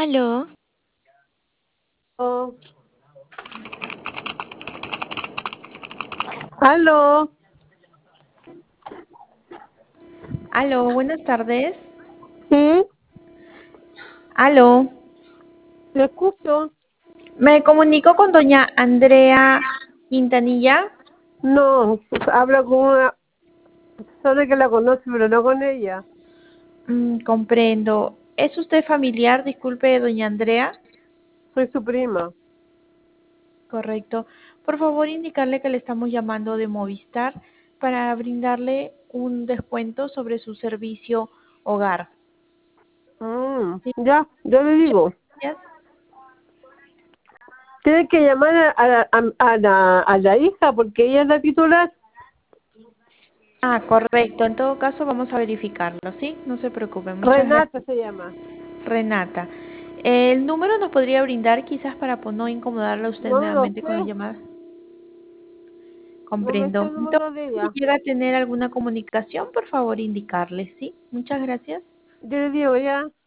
Aló, Oh, aló, aló, buenas tardes. sí, Aló, le escucho. me comunico con doña Andrea Quintanilla. No, habla con una persona que la conoce, pero no con ella. Comprendo. ¿Es usted familiar? Disculpe, doña Andrea. Soy su prima. Correcto. Por favor, indicarle que le estamos llamando de Movistar para brindarle un descuento sobre su servicio hogar. Sí, Ya, yo le muchas digo. gracias. Tiene que llamar a la hija porque ella es la titular. Correcto. En todo caso, vamos a verificarlo, ¿sí? No se preocupe. Muchas Renata gracias. se llama. Renata. ¿El número nos podría brindar quizás para no incomodarla a usted No me lo nuevamente con la sé, llamada? no me sé Comprendo. el Entonces, número de si ella. llega a tener alguna comunicación, por favor, indicarle, ¿sí? Muchas gracias. Yo le digo ya.